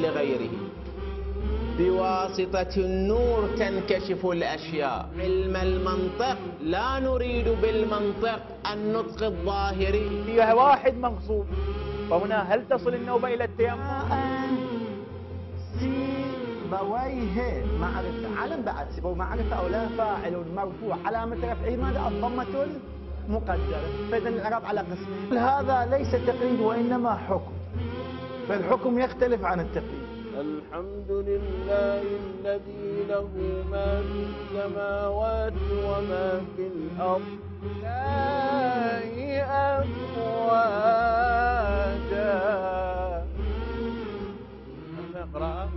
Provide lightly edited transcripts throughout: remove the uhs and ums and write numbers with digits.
لغيره. بواسطة النور تنكشف الأشياء. علم المنطق لا نريد بالمنطق النطق الظاهري. فيها واحد مغصوب، فهنا هل تصل النوبة إلى التيمم؟ سيبويه معرفة، علم بعد سيبويه معرفة أو لا، فاعل مرفوع علامة رفعه ماذا؟ الضمة المقدرة. فإذا الإعراب على قسمين. هذا ليس تقليد وإنما حكم، فالحكم يختلف عن التقليد. الحمد لله الذي له ما في السماوات وما في الأرض. لا أفواجا. نقرأ.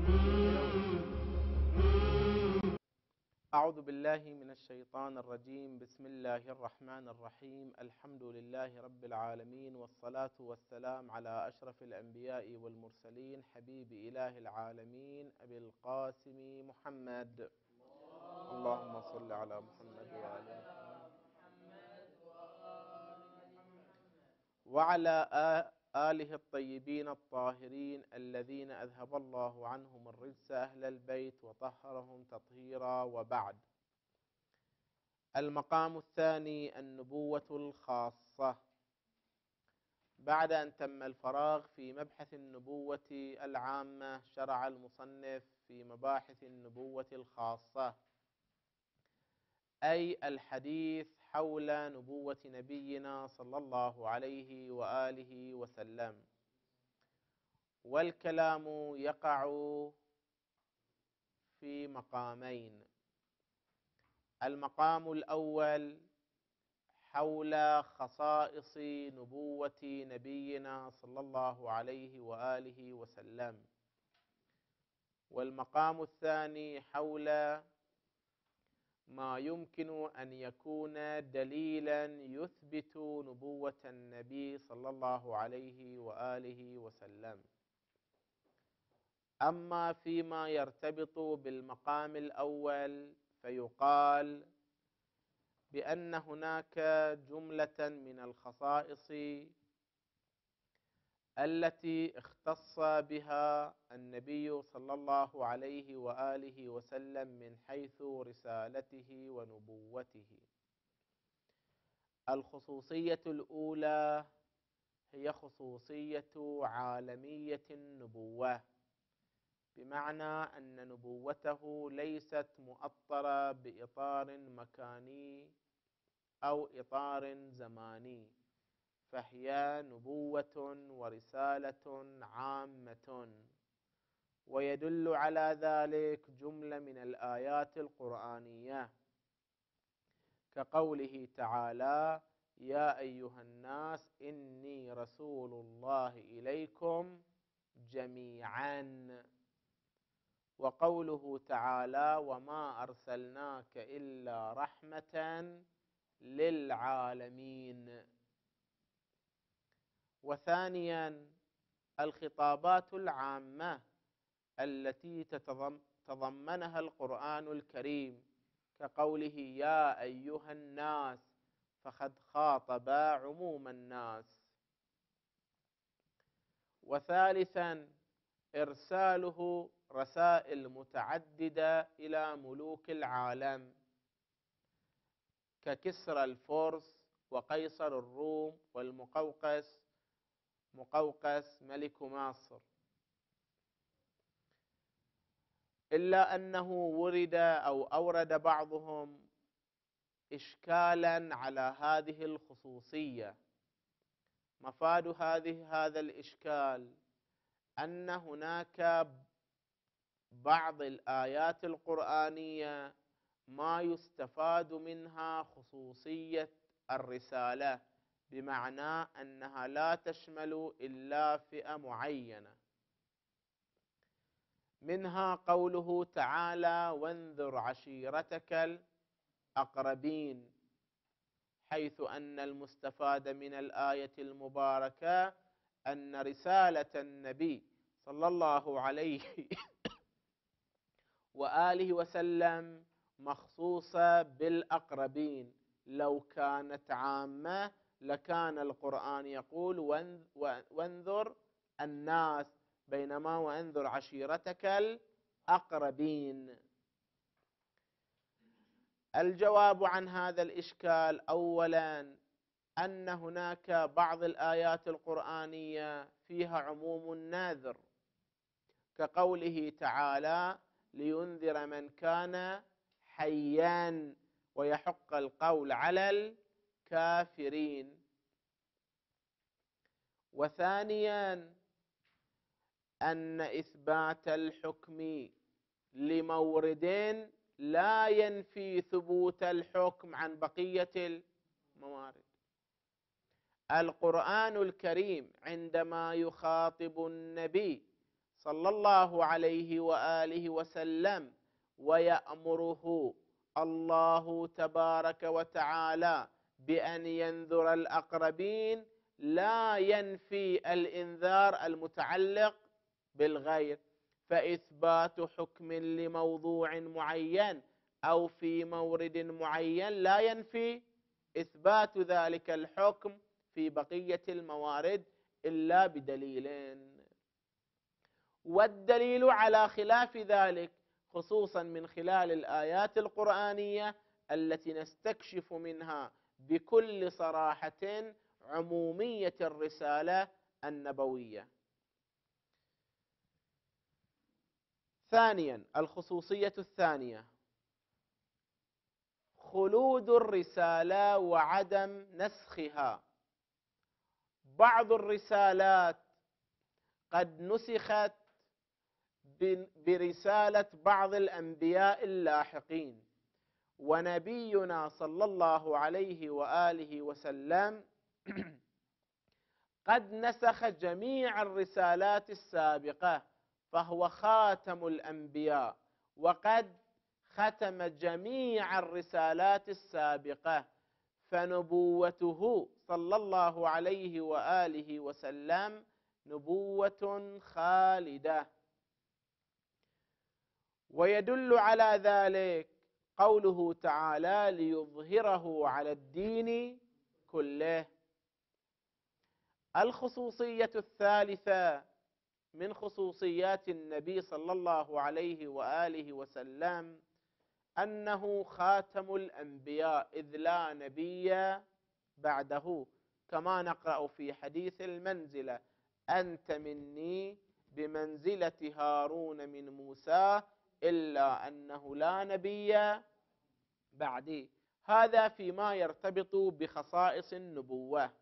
أعوذ بالله من الشيطان الرجيم. بسم الله الرحمن الرحيم. الحمد لله رب العالمين، والصلاة والسلام على أشرف الأنبياء والمرسلين، حبيب إله العالمين أبي القاسم محمد. اللهم صل على محمد وآل محمد وعلى آله الطيبين الطاهرين الذين أذهب الله عنهم الرجس أهل البيت وطهرهم تطهيرا. وبعد. المقام الثاني النبوة الخاصة. بعد أن تم الفراغ في مبحث النبوة العامة، شرع المصنف في مباحث النبوة الخاصة، أي الحديث حول نبوة نبينا صلى الله عليه وآله وسلم. والكلام يقع في مقامين. المقام الأول حول خصائص نبوة نبينا صلى الله عليه وآله وسلم، والمقام الثاني حول ما يمكن أن يكون دليلا يثبت نبوة النبي صلى الله عليه وآله وسلم. أما فيما يرتبط بالمقام الأول فيقال بأن هناك جملة من الخصائص التي اختص بها النبي صلى الله عليه وآله وسلم من حيث رسالته ونبوته. الخصوصية الأولى هي خصوصية عالمية النبوة، بمعنى أن نبوته ليست مؤطرة بإطار مكاني أو إطار زماني، فهي نبوة ورسالة عامة. ويدل على ذلك جملة من الآيات القرآنية كقوله تعالى: يا أيها الناس إني رسول الله إليكم جميعا. وقوله تعالى: وما أرسلناك إلا رحمة للعالمين. وثانيا الخطابات العامة التي تضمنها القرآن الكريم كقوله: يا أيها الناس، فقد خاطب عموم الناس. وثالثا إرساله رسائل متعددة إلى ملوك العالم ككسرى الفرس وقيصر الروم والمقوقس ملك مصر، إلا أنه ورد أو أورد بعضهم إشكالا على هذه الخصوصية. مفاد هذا الإشكال أن هناك بعض الآيات القرآنية ما يستفاد منها خصوصية الرسالة، بمعنى أنها لا تشمل إلا فئة معينة. منها قوله تعالى: وانذر عشيرتك الأقربين، حيث أن المستفاد من الآية المباركة أن رسالة النبي صلى الله عليه وآله وسلم مخصوصة بالأقربين. لو كانت عامة لكان القرآن يقول: وانذر الناس، بينما وأنذر عشيرتك الأقربين. الجواب عن هذا الإشكال: أولا، أن هناك بعض الآيات القرآنية فيها عموم ناذر، كقوله تعالى: لينذر من كان حيا ويحق القول على الكافرين. وثانيا، أن إثبات الحكم لمورد لا ينفي ثبوت الحكم عن بقية الموارد. القرآن الكريم عندما يخاطب النبي صلى الله عليه وآله وسلم ويأمره الله تبارك وتعالى بأن ينذر الأقربين، لا ينفي الإنذار المتعلق بالغير، فإثبات حكم لموضوع معين أو في مورد معين لا ينفي إثبات ذلك الحكم في بقية الموارد إلا بدليلين. والدليل على خلاف ذلك خصوصا من خلال الآيات القرآنية التي نستكشف منها بكل صراحة عمومية الرسالة النبوية. ثانيا، الخصوصية الثانية: خلود الرسالة وعدم نسخها. بعض الرسالات قد نسخت برسالة بعض الأنبياء اللاحقين، ونبينا صلى الله عليه وآله وسلم قد نسخ جميع الرسالات السابقة، فهو خاتم الأنبياء وقد ختم جميع الرسالات السابقة، فنبوته صلى الله عليه وآله وسلم نبوة خالدة. ويدل على ذلك قوله تعالى: ليظهره على الدين كله. الخصوصية الثالثة من خصوصيات النبي صلى الله عليه وآله وسلم أنه خاتم الأنبياء، إذ لا نبي بعده، كما نقرأ في حديث المنزلة: أنت مني بمنزلة هارون من موسى إلا أنه لا نبي بعدي. هذا فيما يرتبط بخصائص النبوة.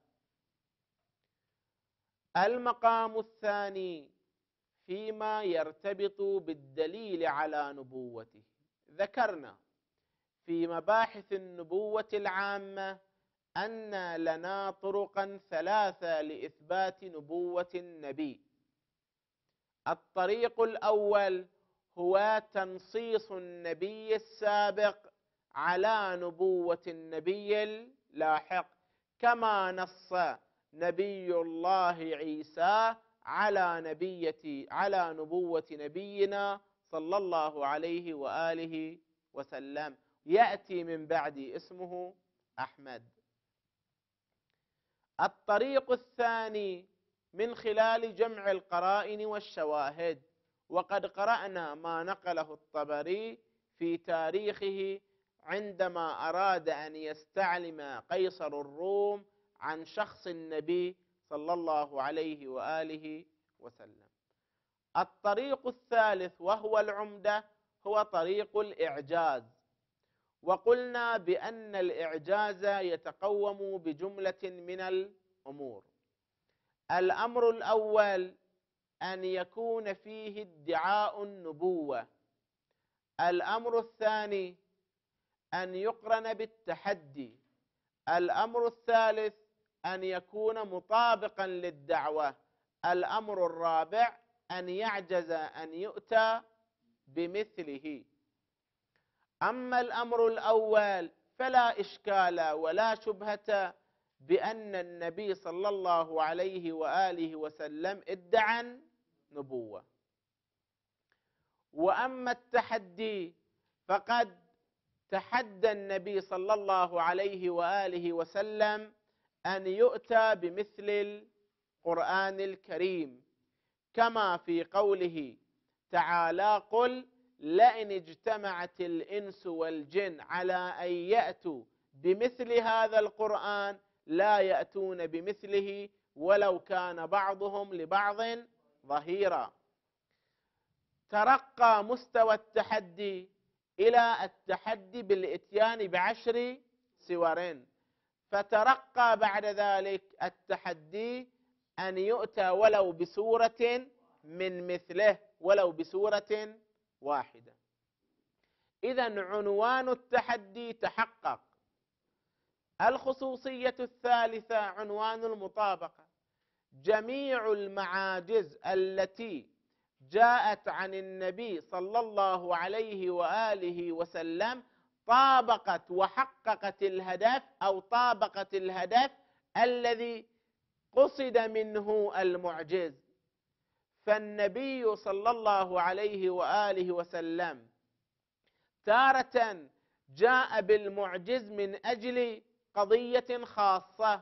المقام الثاني فيما يرتبط بالدليل على نبوته. ذكرنا في مباحث النبوة العامة أن لنا طرقا ثلاثة لإثبات نبوة النبي. الطريق الأول هو تنصيص النبي السابق على نبوة النبي اللاحق، كما نص نبي الله عيسى على نبوة نبينا صلى الله عليه وآله وسلم، يأتي من بعد اسمه أحمد. الطريق الثاني من خلال جمع القرائن والشواهد، وقد قرأنا ما نقله الطبري في تاريخه عندما أراد أن يستعلم قيصر الروم عن شخص النبي صلى الله عليه وآله وسلم. الطريق الثالث وهو العمدة هو طريق الإعجاز، وقلنا بأن الإعجاز يتقوم بجملة من الأمور. الأمر الأول أن يكون فيه ادعاء النبوة. الأمر الثاني أن يقرن بالتحدي. الأمر الثالث أن يكون مطابقا للدعوة. الأمر الرابع أن يعجز أن يؤتى بمثله. أما الأمر الأول فلا إشكال ولا شبهة بأن النبي صلى الله عليه وآله وسلم ادعى نبوة. وأما التحدي فقد تحدى النبي صلى الله عليه وآله وسلم أن يؤتى بمثل القرآن الكريم، كما في قوله تعالى: قل لئن اجتمعت الإنس والجن على أن يأتوا بمثل هذا القرآن لا يأتون بمثله ولو كان بعضهم لبعض ظهيرا. ترقى مستوى التحدي إلى التحدي بالإتيان ب10 سور، فترقى بعد ذلك التحدي أن يؤتى ولو بسورة من مثله، ولو بسورة واحدة. إذن عنوان التحدي تحقق. الخصوصية الثالثة عنوان المطابقة. جميع المعاجز التي جاءت عن النبي صلى الله عليه وآله وسلم طابقت وحققت الهدف، أو طابقت الهدف الذي قصد منه المعجز. فالنبي صلى الله عليه وآله وسلم تارة جاء بالمعجز من أجل قضية خاصة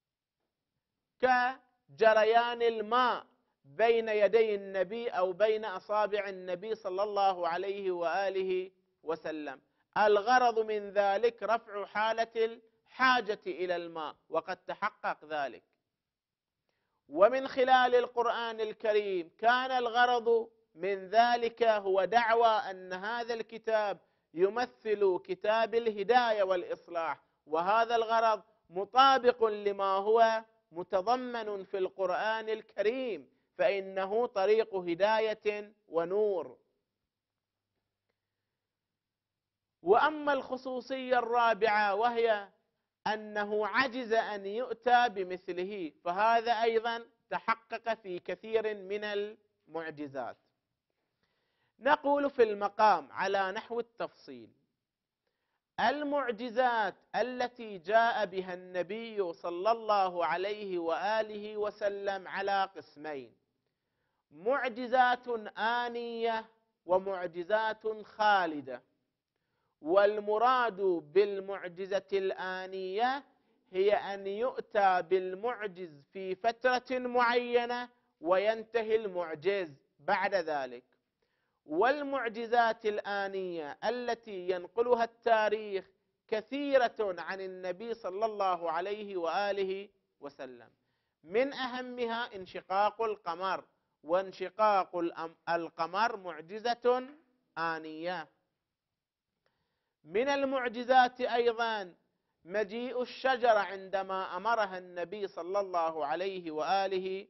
كجريان الماء بين يدي النبي أو بين أصابع النبي صلى الله عليه وآله وسلم. الغرض من ذلك رفع حالة الحاجة إلى الماء، وقد تحقق ذلك. ومن خلال القرآن الكريم كان الغرض من ذلك هو دعوى أن هذا الكتاب يمثل كتاب الهداية والإصلاح، وهذا الغرض مطابق لما هو متضمن في القرآن الكريم، فإنه طريق هداية ونور. وأما الخصوصية الرابعة وهي أنه عجز أن يؤتى بمثله، فهذا أيضا تحقق في كثير من المعجزات. نقول في المقام على نحو التفصيل: المعجزات التي جاء بها النبي صلى الله عليه وآله وسلم على قسمين: معجزات آنية ومعجزات خالدة. والمراد بالمعجزة الآنية هي أن يؤتى بالمعجز في فترة معينة وينتهي المعجز بعد ذلك. والمعجزات الآنية التي ينقلها التاريخ كثيرة عن النبي صلى الله عليه وآله وسلم. من أهمها انشقاق القمر، وانشقاق القمر معجزة آنية. من المعجزات أيضا مجيء الشجرة عندما أمرها النبي صلى الله عليه وآله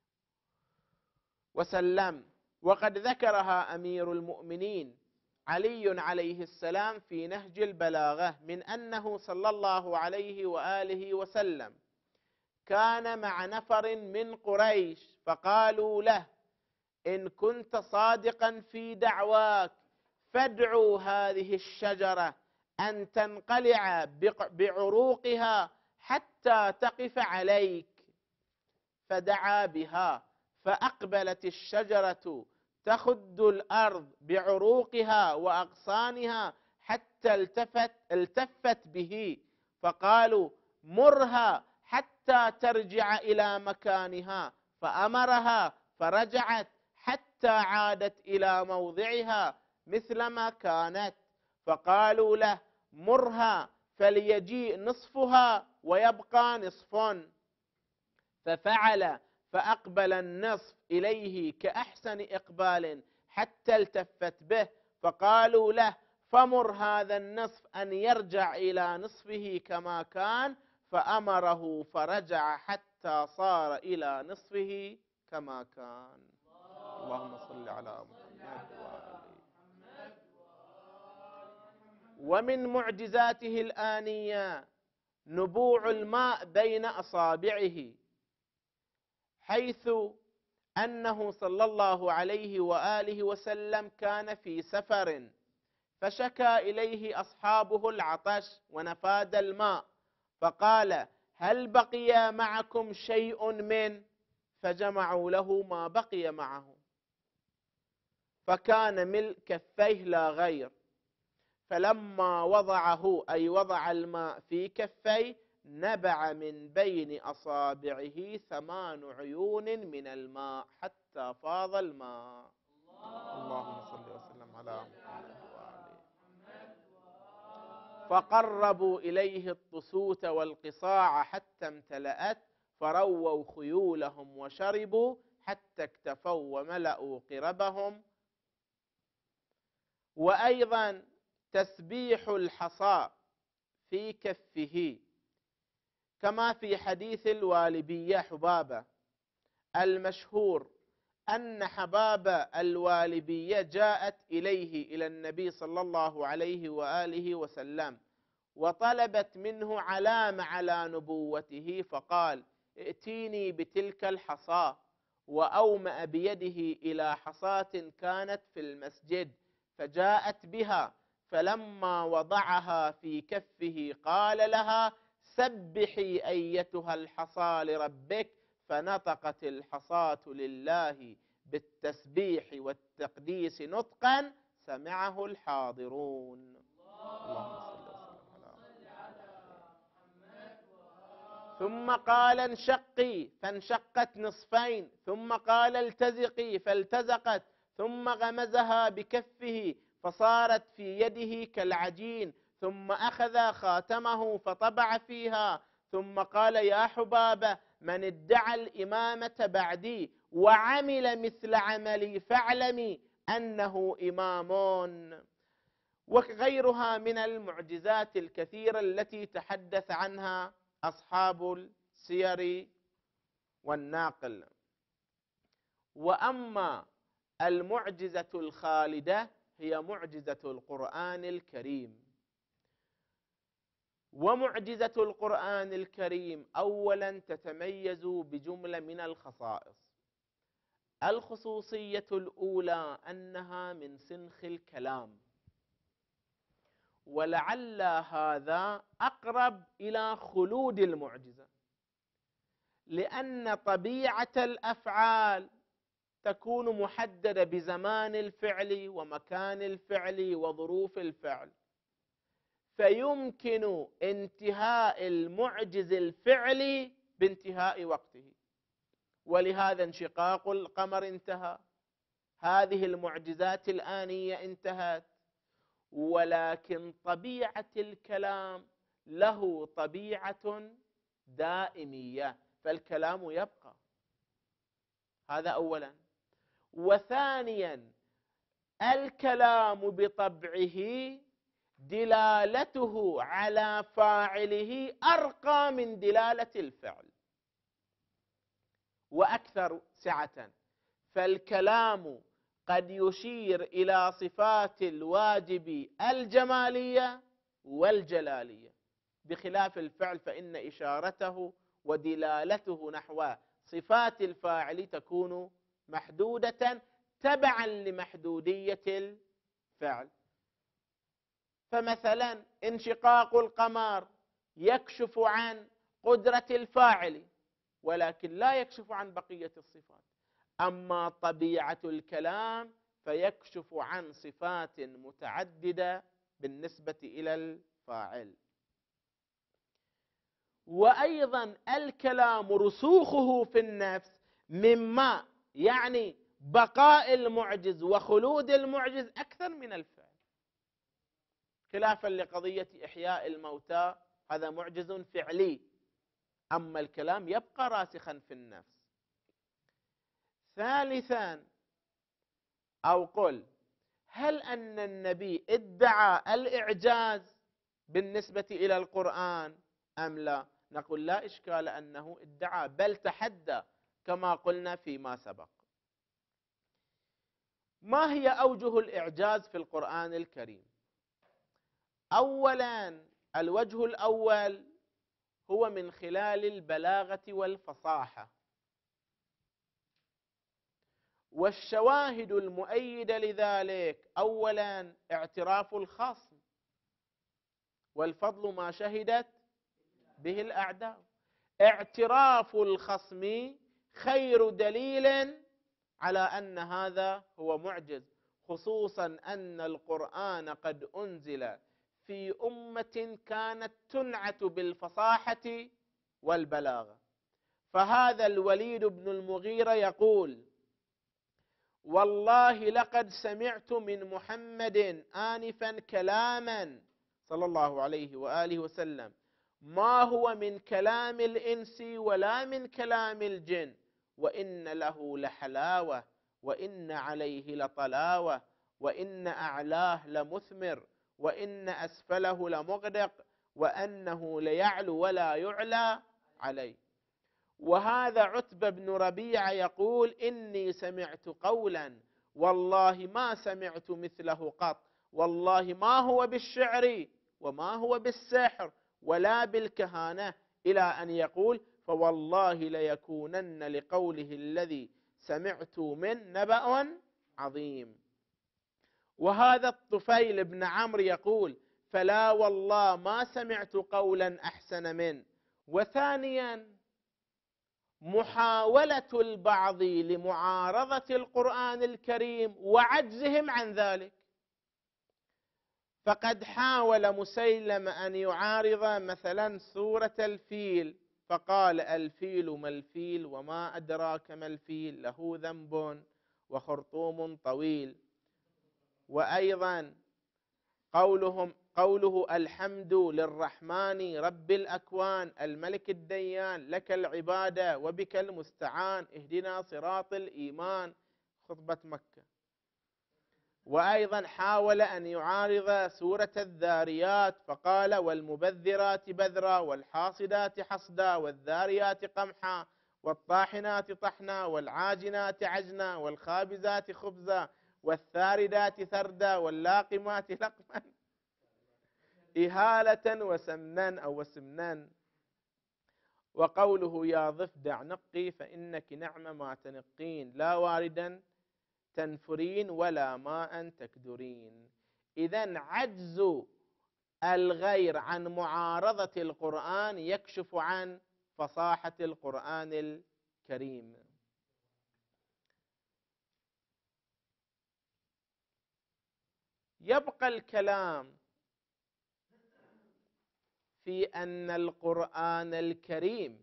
وسلم، وقد ذكرها أمير المؤمنين علي عليه السلام في نهج البلاغة، من أنه صلى الله عليه وآله وسلم كان مع نفر من قريش فقالوا له: إن كنت صادقا في دعواك فادعوا هذه الشجرة أن تنقلع بعروقها حتى تقف عليك. فدعا بها، فأقبلت الشجرة تخد الأرض بعروقها وأغصانها حتى التفت به، فقالوا: مرها حتى ترجع إلى مكانها. فأمرها فرجعت حتى عادت إلى موضعها مثلما كانت. فقالوا له: مرها فليجيء نصفها ويبقى نصف. ففعل، فأقبل النصف إليه كأحسن إقبال حتى التفت به. فقالوا له: فمر هذا النصف أن يرجع إلى نصفه كما كان. فأمره فرجع حتى صار إلى نصفه كما كان. اللهم صل على محمد وآله. ومن معجزاته الآنية نبوع الماء بين أصابعه، حيث أنه صلى الله عليه وآله وسلم كان في سفر، فشكى إليه أصحابه العطش ونفاد الماء، فقال: هل بقي معكم شيء من؟ فجمعوا له ما بقي معه، فكان ملء كفيه لا غير. فلما وضعه، أي وضع الماء في كفيه، نبع من بين أصابعه 8 عيون من الماء حتى فاض الماء. اللهم صل وسلم على محمد وآله. فقربوا إليه الطسوت والقصاع حتى امتلأت، فرووا خيولهم وشربوا حتى اكتفوا وملأوا قربهم. وأيضا تسبيح الحصى في كفه، كما في حديث الوالبية حبابة المشهور أن حبابة الوالبية جاءت إلى النبي صلى الله عليه وآله وسلم وطلبت منه علامة على نبوته، فقال: ائتيني بتلك الحصى. وأومأ بيده إلى حصاة كانت في المسجد، فجاءت بها، فلما وضعها في كفه قال لها: سبحي أيتها الحصى لربك، فنطقت الحصاة لله بالتسبيح والتقديس نطقا سمعه الحاضرون. اللهم صل وسلم على محمد. ثم قال: انشقي، فانشقت نصفين. ثم قال: التزقي، فالتزقت. ثم غمزها بكفه فصارت في يده كالعجين. ثم أخذ خاتمه فطبع فيها. ثم قال: يا حبابة، من ادعى الإمامة بعدي وعمل مثل عملي فاعلمي أنه إمام. وغيرها من المعجزات الكثيرة التي تحدث عنها أصحاب السير والناقل. وأما المعجزة الخالدة هي معجزة القرآن الكريم. ومعجزة القرآن الكريم أولا تتميز بجملة من الخصائص. الخصوصية الأولى أنها من سنخ الكلام، ولعل هذا أقرب إلى خلود المعجزة، لأن طبيعة الأفعال تكون محددة بزمان الفعل ومكان الفعل وظروف الفعل، فيمكن انتهاء المعجز الفعلي بانتهاء وقته. ولهذا انشقاق القمر انتهى، هذه المعجزات الآنية انتهت. ولكن طبيعة الكلام له طبيعة دائمية، فالكلام يبقى. هذا أولا. وثانيا، الكلام بطبعه دلالته على فاعله أرقى من دلالة الفعل وأكثر سعة، فالكلام قد يشير إلى صفات الواجب الجمالية والجلالية، بخلاف الفعل فإن إشارته ودلالته نحو صفات الفاعل تكون محدودة تبعا لمحدودية الفعل. فمثلا انشقاق القمر يكشف عن قدرة الفاعل ولكن لا يكشف عن بقية الصفات. أما طبيعة الكلام فيكشف عن صفات متعددة بالنسبة إلى الفاعل. وأيضا الكلام رسوخه في النفس مما يعني بقاء المعجز وخلود المعجز أكثر من الفعل، خلافا لقضية إحياء الموتى، هذا معجز فعلي، أما الكلام يبقى راسخا في النفس. ثالثا، أو قل هل أن النبي ادعى الإعجاز بالنسبة إلى القرآن أم لا؟ نقول لا إشكال أنه ادعى، بل تحدى كما قلنا فيما سبق. ما هي أوجه الإعجاز في القرآن الكريم؟ أولا، الوجه الأول هو من خلال البلاغة والفصاحة، والشواهد المؤيدة لذلك أولا اعتراف الخصم، والفضل ما شهدت به الأعداء. اعتراف الخصم خير دليل على أن هذا هو معجز، خصوصا أن القرآن قد أنزل في أمة كانت تنعت بالفصاحة والبلاغة. فهذا الوليد بن المغيرة يقول: والله لقد سمعت من محمد آنفا كلاما صلى الله عليه وآله وسلم ما هو من كلام الإنس ولا من كلام الجن، وإن له لحلاوة، وإن عليه لطلاوة، وإن أعلاه لمثمر، وإن أسفله لمغدق، وأنه ليعلو ولا يعلى عليه. وهذا عتبة بن ربيعة يقول: إني سمعت قولا والله ما سمعت مثله قط، والله ما هو بالشعر وما هو بالسحر ولا بالكهانة، إلى أن يقول: فوالله ليكونن لقوله الذي سمعت من نبأ عظيم. وهذا الطفيل بن عمرو يقول: فلا والله ما سمعت قولا أحسن منه. وثانيا محاولة البعض لمعارضة القرآن الكريم وعجزهم عن ذلك. فقد حاول مسيلم أن يعارض مثلا سورة الفيل، فقال: الفيل ما الفيل وما أدراك ما الفيل، له ذنب وخرطوم طويل. وأيضا قوله الحمد للرحمن رب الأكوان الملك الديان لك العبادة وبك المستعان اهدنا صراط الإيمان، خطبة مكة. وأيضا حاول أن يعارض سورة الذاريات، فقال: والمبذرات بذرا والحاصدات حصدا والذاريات قمحا والطاحنات طحنا والعاجنات عجنا والخابزات خبزا والثاردات ثردا واللاقمات لقما إهالة وسمنا أو وسمنا. وقوله يا ضفدع نقي فإنك نعم ما تنقين، لا واردا تنفرين ولا ماء تكدرين. إذن عجز الغير عن معارضة القرآن يكشف عن فصاحة القرآن الكريم. يبقى الكلام في أن القرآن الكريم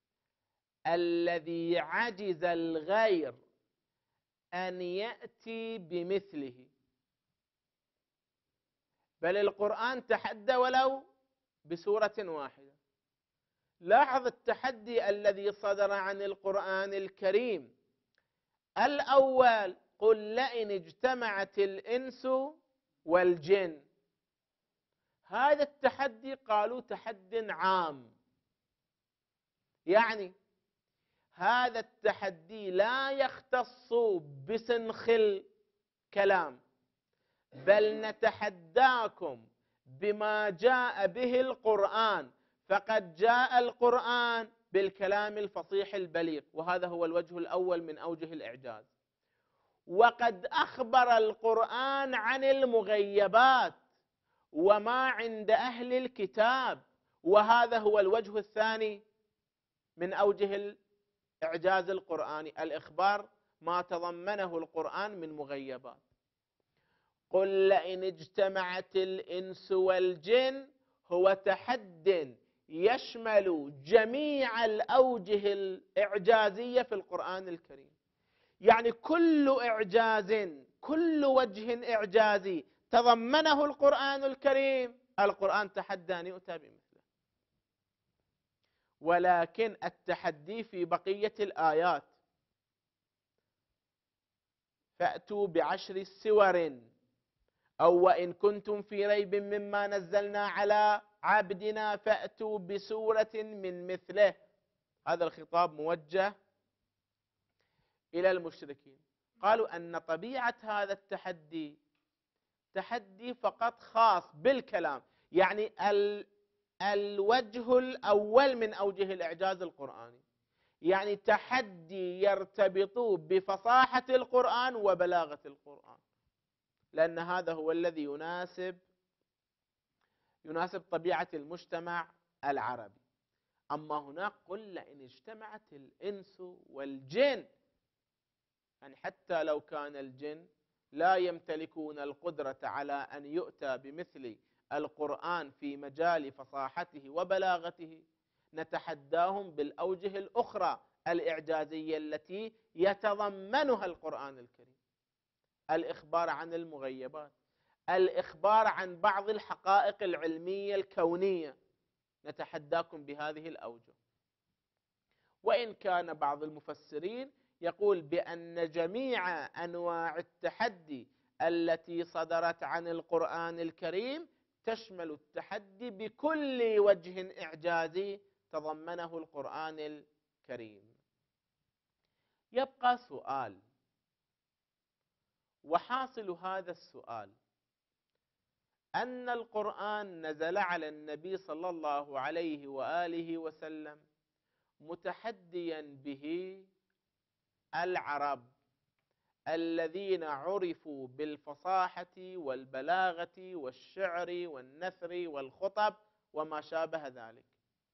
الذي عجز الغير أن يأتي بمثله، بل القرآن تحدى ولو بسورة واحدة. لاحظ التحدي الذي صدر عن القرآن الكريم. الأول: قل لئن اجتمعت الإنس والجن. هذا التحدي قالوا تحد عام، يعني هذا التحدي لا يختص بسنخ الكلام، بل نتحداكم بما جاء به القرآن، فقد جاء القرآن بالكلام الفصيح البليغ، وهذا هو الوجه الأول من أوجه الإعجاز. وقد أخبر القرآن عن المغيبات وما عند أهل الكتاب، وهذا هو الوجه الثاني من أوجه الإعجاز القرآني، الإخبار ما تضمنه القرآن من مغيبات. قل لئن اجتمعت الإنس والجن هو تحد يشمل جميع الأوجه الإعجازية في القرآن الكريم، يعني كل إعجاز، كل وجه إعجازي تضمنه القرآن الكريم القرآن تحدى أن يؤتى بمثله. ولكن التحدي في بقية الآيات: فأتوا بعشر سور أو وإن كنتم في ريب مما نزلنا على عبدنا فأتوا بسورة من مثله. هذا الخطاب موجه إلى المشركين. قالوا أن طبيعة هذا التحدي تحدي فقط خاص بالكلام، يعني الوجه الأول من أوجه الإعجاز القرآني، يعني تحدي يرتبط بفصاحة القرآن وبلاغة القرآن، لأن هذا هو الذي يناسب طبيعة المجتمع العربي. أما هناك قل لئن اجتمعت الإنس والجن، يعني حتى لو كان الجن لا يمتلكون القدرة على أن يؤتى بمثل القرآن في مجال فصاحته وبلاغته، نتحداهم بالأوجه الأخرى الإعجازية التي يتضمنها القرآن الكريم: الإخبار عن المغيبات، الإخبار عن بعض الحقائق العلمية الكونية. نتحداكم بهذه الأوجه. وإن كان بعض المفسرين يقول بأن جميع أنواع التحدي التي صدرت عن القرآن الكريم تشمل التحدي بكل وجه إعجازي تضمنه القرآن الكريم. يبقى سؤال، وحاصل هذا السؤال أن القرآن نزل على النبي صلى الله عليه وآله وسلم متحديا به العرب الذين عرفوا بالفصاحة والبلاغة والشعر والنثر والخطب وما شابه ذلك.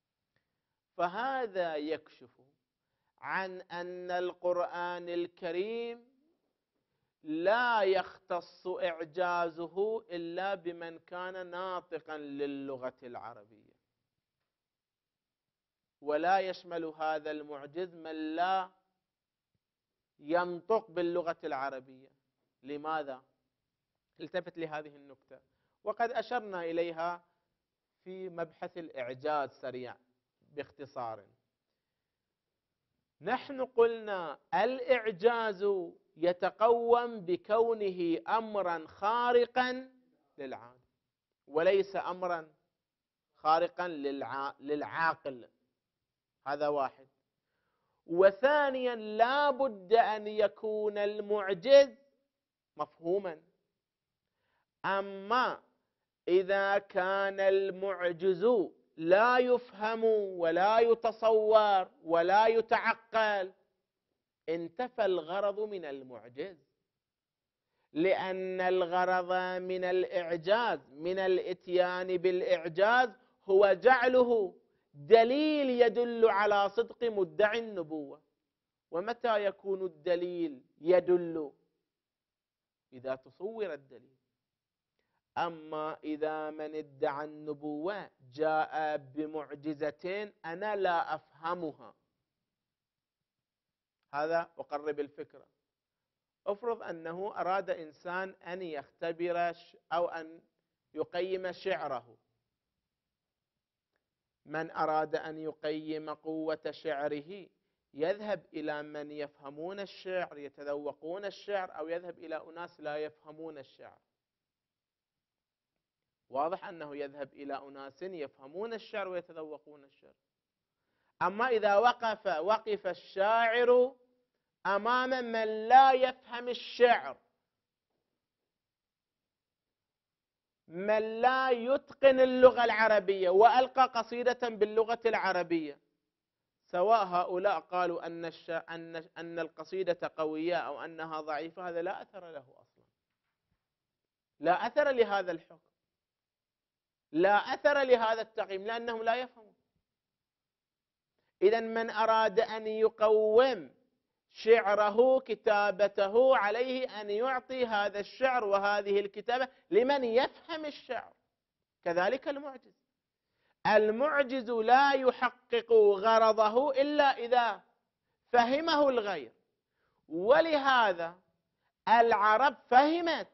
فهذا يكشف عن أن القرآن الكريم لا يختص إعجازه إلا بمن كان ناطقا للغة العربية، ولا يشمل هذا المعجز من لا ينطق باللغة العربية. لماذا؟ التفت لهذه النكتة، وقد أشرنا إليها في مبحث الإعجاز سريع باختصار. نحن قلنا الإعجاز يتقوم بكونه أمرا خارقا للعادة، وليس أمرا خارقا للعاقل. هذا واحد. وثانيا لا بد أن يكون المعجز مفهوما. أما إذا كان المعجز لا يفهم ولا يتصور ولا يتعقل، انتفى الغرض من المعجز، لأن الغرض من الإعجاز، من الإتيان بالإعجاز، هو جعله دليل يدل على صدق مدعي النبوة. ومتى يكون الدليل يدل؟ إذا تصور الدليل. أما إذا من ادعى النبوة جاء بمعجزة أنا لا أفهمها، هذا أقرب الفكرة. أفرض أنه أراد إنسان أن يختبر أو أن يقيم شعره. من أراد أن يقيم قوة شعره يذهب إلى من يفهمون الشعر يتذوقون الشعر، أو يذهب إلى أناس لا يفهمون الشعر. واضح أنه يذهب إلى أناس يفهمون الشعر ويتذوقون الشعر. أما إذا وقف الشاعر أمام من لا يفهم الشعر، من لا يتقن اللغة العربية، وألقى قصيدة باللغة العربية، سواء هؤلاء قالوا أن القصيدة قوية أو أنها ضعيفة، هذا لا أثر له أصلا، لا أثر لهذا الحكم، لا أثر لهذا التقييم، لأنهم لا يفهمون. إذن من أراد أن يقوم شعره كتابته عليه أن يعطي هذا الشعر وهذه الكتابة لمن يفهم الشعر. كذلك المعجز لا يحقق غرضه إلا إذا فهمه الغير. ولهذا العرب فهمت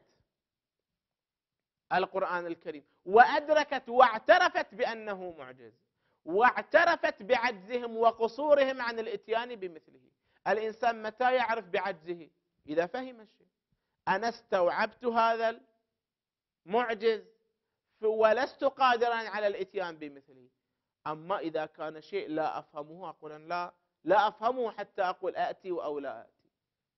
القرآن الكريم وأدركت واعترفت بأنه معجز، واعترفت بعجزهم وقصورهم عن الإتيان بمثله. الإنسان متى يعرف بعجزه؟ إذا فهم الشيء. أنا استوعبت هذا المعجز ولست قادرا على الإتيان بمثله. أما إذا كان شيء لا أفهمه أقول لا أفهمه حتى أقول أأتي أو لا أأتي.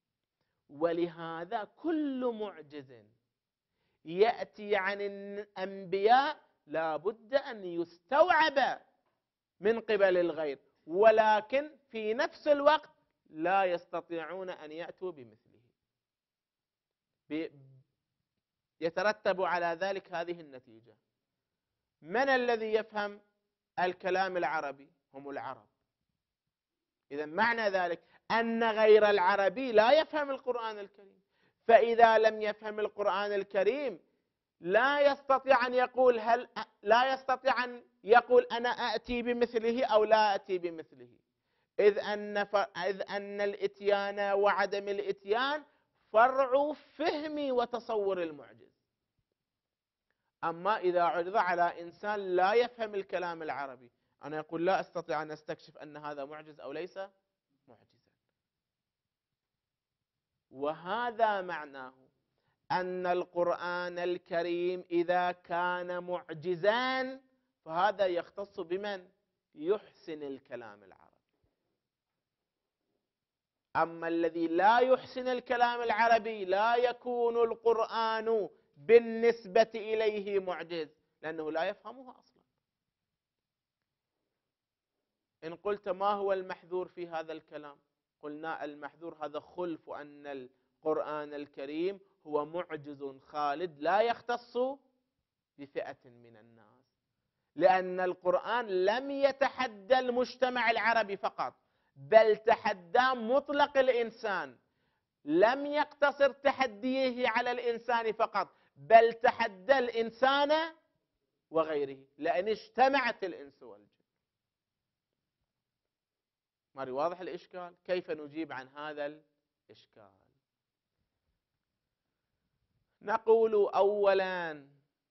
ولهذا كل معجز يأتي عن الأنبياء لا بد أن يستوعب من قبل الغير، ولكن في نفس الوقت لا يستطيعون أن يأتوا بمثله. يترتب على ذلك هذه النتيجة: من الذي يفهم الكلام العربي؟ هم العرب. إذا معنى ذلك أن غير العربي لا يفهم القرآن الكريم. فإذا لم يفهم القرآن الكريم لا يستطيع أن يقول أنا أأتي بمثله أو لا أأتي بمثله، إذ أن الإتيان وعدم الإتيان فرع فهم وتصور المعجز. أما إذا عرض على إنسان لا يفهم الكلام العربي، أنا يقول لا أستطيع أن أستكشف أن هذا معجز أو ليس معجزا. وهذا معناه أن القرآن الكريم إذا كان معجزا فهذا يختص بمن يحسن الكلام العربي. أما الذي لا يحسن الكلام العربي لا يكون القرآن بالنسبة إليه معجز، لأنه لا يفهمه أصلا. إن قلت ما هو المحذور في هذا الكلام؟ قلنا المحذور هذا خلف أن القرآن الكريم هو معجز خالد لا يختص بفئة من الناس، لأن القرآن لم يتحدى المجتمع العربي فقط، بل تحدى مطلق الإنسان، لم يقتصر تحديه على الإنسان فقط، بل تحدى الإنسان وغيره، لأن اجتمعت الإنس والجن. ماري واضح الإشكال؟ كيف نجيب عن هذا الإشكال؟ نقول أولا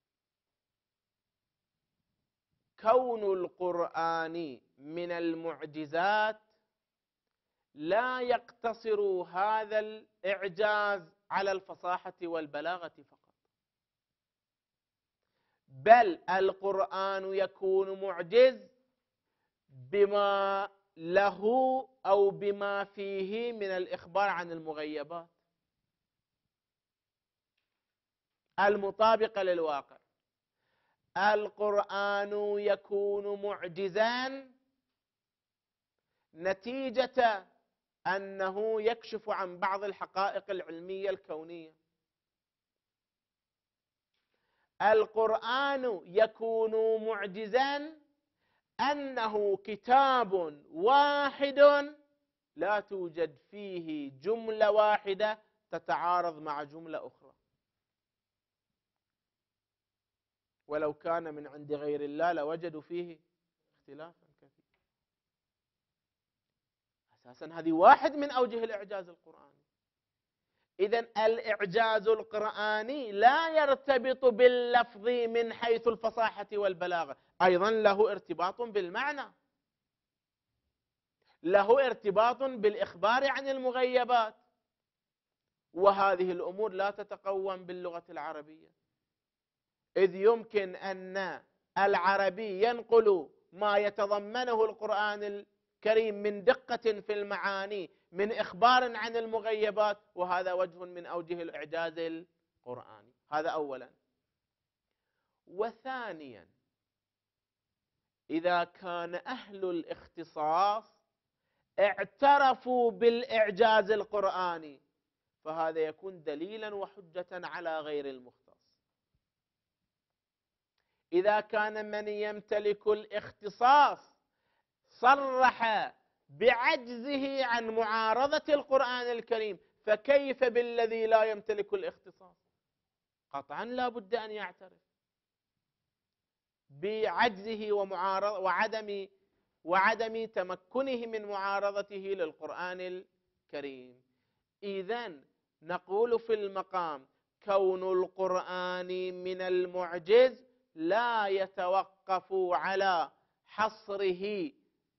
كون القرآن من المعجزات لا يقتصر هذا الإعجاز على الفصاحة والبلاغة فقط، بل القرآن يكون معجز بما له أو بما فيه من الإخبار عن المغيبات المطابقة للواقع. القرآن يكون معجزا نتيجة أنه يكشف عن بعض الحقائق العلمية الكونية. القرآن يكون معجزا أنه كتاب واحد لا توجد فيه جملة واحدة تتعارض مع جملة أخرى، ولو كان من عند غير الله لوجدوا فيه اختلافا كثيرا. أساسا هذه واحد من أوجه الإعجاز القرآني. إذن الإعجاز القرآني لا يرتبط باللفظ من حيث الفصاحة والبلاغة، أيضا له ارتباط بالمعنى، له ارتباط بالإخبار عن المغيبات، وهذه الأمور لا تتقوم باللغة العربية، إذ يمكن أن العربي ينقل ما يتضمنه القرآن الكريم من دقة في المعاني، من إخبار عن المغيبات، وهذا وجه من أوجه الإعجاز القرآني. هذا أولا. وثانيا، إذا كان أهل الاختصاص اعترفوا بالإعجاز القرآني فهذا يكون دليلا وحجة على غير المختص. إذا كان من يمتلك الاختصاص صرح بعجزه عن معارضة القرآن الكريم، فكيف بالذي لا يمتلك الاختصاص؟ قطعا لا بد أن يعترف بعجزه وعدم تمكنه من معارضته للقرآن الكريم. إذن نقول في المقام كون القرآن من المعجز لا يتوقف على حصره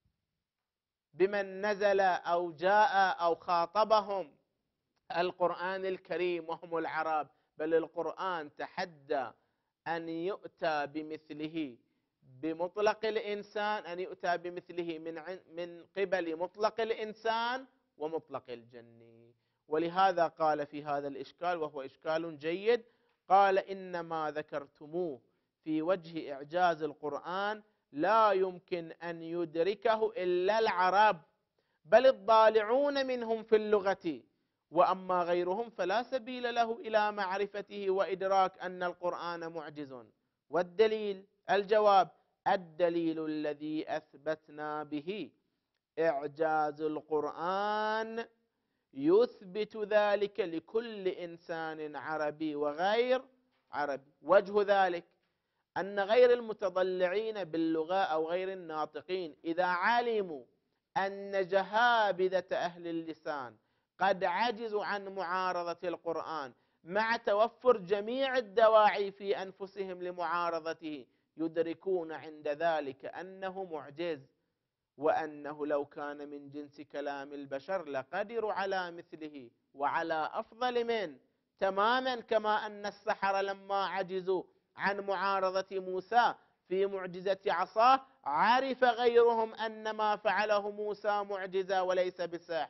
بمن نزل أو جاء أو خاطبهم القرآن الكريم وهم العرب، بل القرآن تحدى أن يؤتى بمثله بمطلق الإنسان، أن يؤتى بمثله من قبل مطلق الإنسان ومطلق الجن. ولهذا قال في هذا الإشكال، وهو إشكال جيد، قال إنما ذكرتموه في وجه إعجاز القرآن لا يمكن أن يدركه إلا العرب، بل الضالعون منهم في اللغة، وأما غيرهم فلا سبيل له إلى معرفته وإدراك أن القرآن معجز. والدليل الجواب: الدليل الذي أثبتنا به إعجاز القرآن يثبت ذلك لكل إنسان عربي وغير، عربي. وجه ذلك أن غير المتضلعين باللغة أو غير الناطقين إذا علموا أن جهابذة أهل اللسان قد عجزوا عن معارضة القرآن مع توفر جميع الدواعي في أنفسهم لمعارضته، يدركون عند ذلك أنه معجز، وأنه لو كان من جنس كلام البشر لقدروا على مثله وعلى أفضل منه، تماما كما أن السحرة لما عجزوا عن معارضة موسى في معجزة عصاه عرف غيرهم أن ما فعله موسى معجزة وليس بسحر،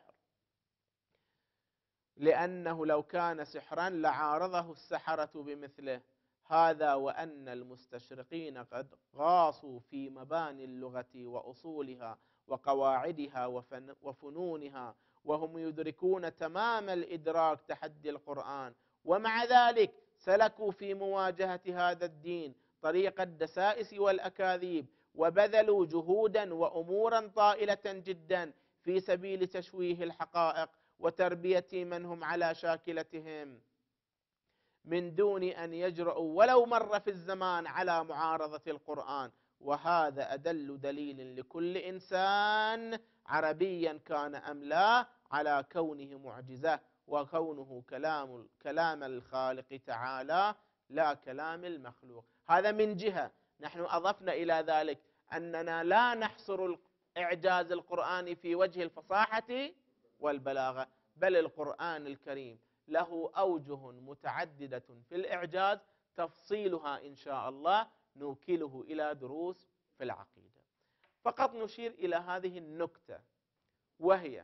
لأنه لو كان سحرا لعارضه السحرة بمثله. هذا وأن المستشرقين قد غاصوا في مباني اللغة وأصولها وقواعدها وفنونها، وهم يدركون تمام الإدراك تحدي القرآن، ومع ذلك سلكوا في مواجهة هذا الدين طريق الدسائس والأكاذيب، وبذلوا جهودا وأمورا طائلة جدا في سبيل تشويه الحقائق وتربية من هم على شاكلتهم، من دون أن يجرؤوا ولو مرة في الزمان على معارضة القرآن. وهذا أدل دليل لكل إنسان عربيا كان أم لا على كونه معجزة، وكونه كلام الخالق تعالى لا كلام المخلوق. هذا من جهة. نحن أضفنا إلى ذلك أننا لا نحصر إعجاز القرآن في وجه الفصاحة والبلاغة، بل القرآن الكريم له أوجه متعددة في الإعجاز تفصيلها إن شاء الله نوكله إلى دروس في العقيدة. فقط نشير إلى هذه النكتة، وهي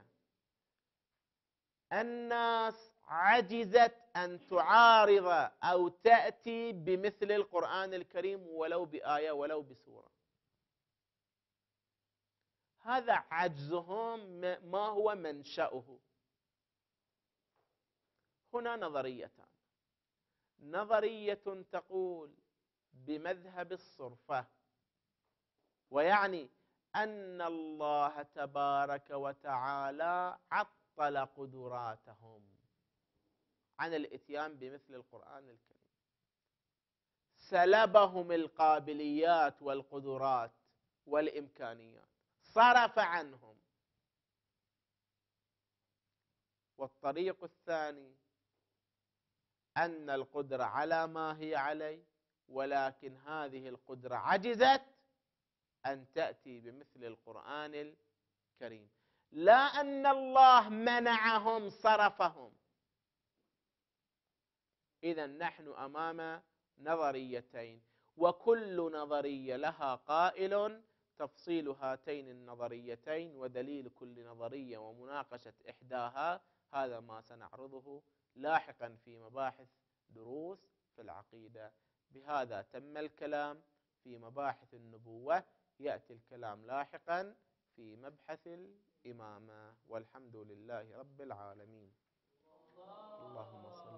الناس عجزت أن تعارض أو تأتي بمثل القرآن الكريم ولو بآية ولو بسورة. هذا عجزهم ما هو منشأه؟ هنا نظريتان. نظرية تقول بمذهب الصرفة، ويعني أن الله تبارك وتعالى عطل قدراتهم عن الإتيان بمثل القرآن الكريم، سلبهم القابليات والقدرات والإمكانيات، صرف عنهم. والطريق الثاني أن القدرة على ما هي عليه، ولكن هذه القدرة عجزت أن تأتي بمثل القرآن الكريم، لا أن الله منعهم صرفهم. إذن نحن أمام نظريتين، وكل نظرية لها قائل. تفصيل هاتين النظريتين ودليل كل نظرية ومناقشة إحداها هذا ما سنعرضه لاحقا في مباحث دروس في العقيدة. بهذا تم الكلام في مباحث النبوة، يأتي الكلام لاحقا في مبحث الإمامة، والحمد لله رب العالمين. اللهم صل